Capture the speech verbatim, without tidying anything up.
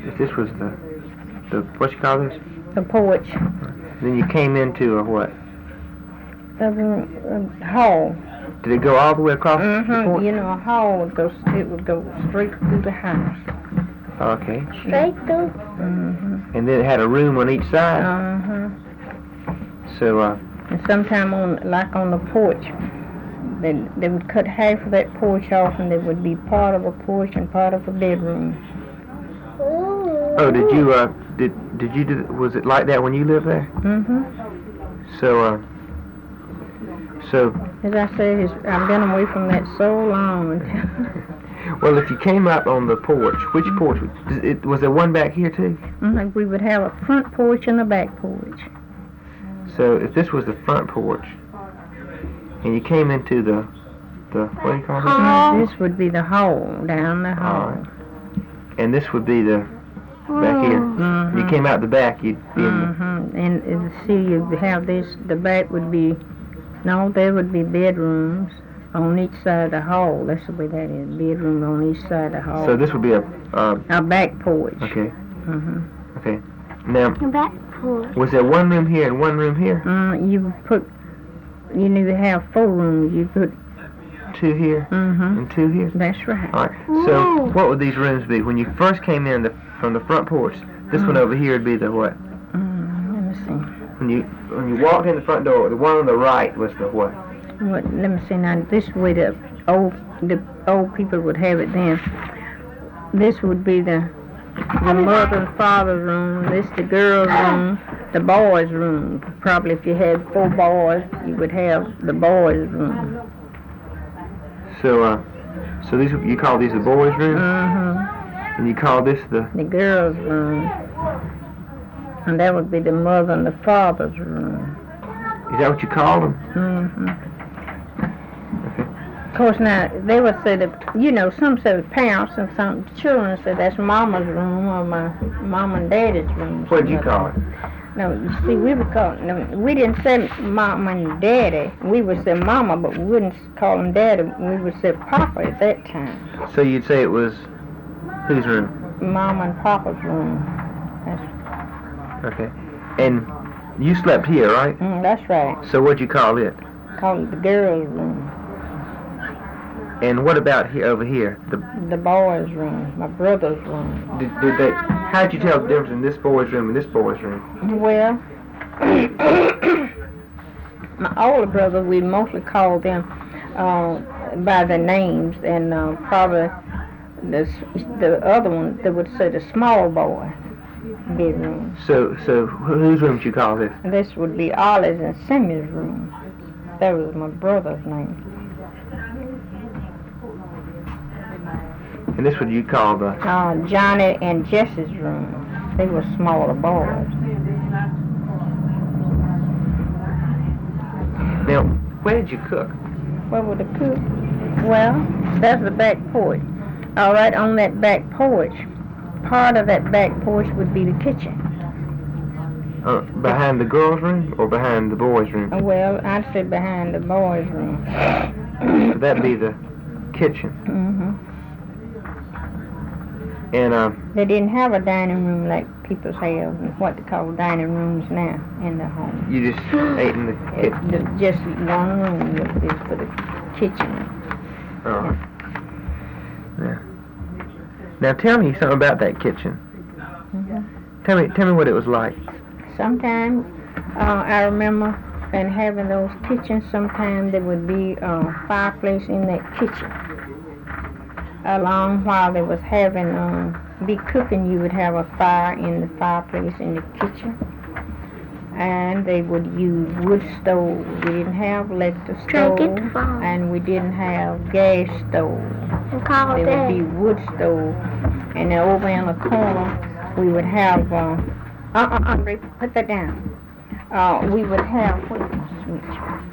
if this was the, the, what you call this? The porch. Then you came into a what? The uh, hall. Did it go all the way across Mm-hmm. the porch? You know, a hall would go, it would go straight through the house. Okay. Straight through? Mm-hmm. And then it had a room on each side? Uh-huh. So, uh... And sometime on, like on the porch, they, they would cut half of that porch off and there would be part of a porch and part of a bedroom. Ooh. Oh, did you, uh, did, did you do, was it like that when you lived there? Mm-hmm. So, uh, so... As I said, it's, I've been away from that so long. Well, if you came up on the porch, which porch? Was, it, was there one back here, too? Mm-hmm. We would have a front porch and a back porch. So, if this was the front porch, and you came into the, the, what do you call it? Hall. This would be the hall, down the hall. Alright. And this would be the, back here. Mm-hmm. You came out the back, you'd be in Mm-hmm. And, and see, you have this, the back would be, no, there would be bedrooms on each side of the hall. That's the way that is, bedroom on each side of the the... hall. So this would be a, uh... A back porch. Okay. Mm-hmm. Okay. Now, The back porch. was there one room here and one room here? Mm, you put, you need to have four rooms. You put, Two here mm-hmm. and two here? That's right. Alright. So, Whoa. what would these rooms be? When you first came in the, from the front porch, this one over here would be the what? Mm, let me see. When you when you walked in the front door, the one on the right was the what? What, let me see now. This way the old the old people would have it then. This would be the the mother and father's room. This the girls' room. The boys' room. Probably if you had four boys, you would have the boys' room. So uh, so these you call these the boys' room, Mm-hmm. and you call this the The girls' room. And that would be the mother and the father's room. is that what you call them? Mm-hmm. Okay. Of course, now, they would say that, you know, some say the parents and some children say that's mama's room or my mom and daddy's room. What did you call it? No, you see, we would call, no, we didn't say mom and daddy. We would say mama, but we wouldn't call them daddy. We would say papa at that time. So you'd say it was whose room? Mama and papa's room. That's, Okay. And you slept here, right? mm, that's right. So what'd you call it? Call it the girls' room. And what about here over here? The The boys' room. My brother's room. did, did they? How'd you tell the difference in this boy's room and this boy's room? Well, my older brother, we mostly called them uh, by their names, and uh, probably the s- the other one they would say the small boy bedroom. So so wh- whose room did you call this? And this would be Ollie's and Sammy's room. That was my brother's name. And this one you call the. Uh, Johnny and Jesse's room. They were smaller boys. Now, where did you cook? Where would the cook? Well, that's the back porch. All right, on that back porch, part of that back porch would be the kitchen. Uh, behind the girls' room or behind the boys' room? Uh, Well, I'd say behind the boys' room. So that'd be the kitchen. hmm And uh, They didn't have a dining room like people have, what they call dining rooms now in the home. you just ate in the It, kitchen. the, just one room is for the kitchen. Oh. Yeah. Now tell me something about that kitchen. Mhm. Tell me, tell me what it was like. Sometimes uh, I remember and having those kitchens. Sometimes there would be a fireplace in that kitchen. Along while they was having um, be cooking, you would have a fire in the fireplace in the kitchen, and they would use wood stove. We didn't have electric Try to stove, get the phone. and we didn't have gas stove. And call There would be Dad. wood stove, and then over in the corner we would have. Uh, uh, uh, Andre, put that down. Uh, we would have. What is the switch?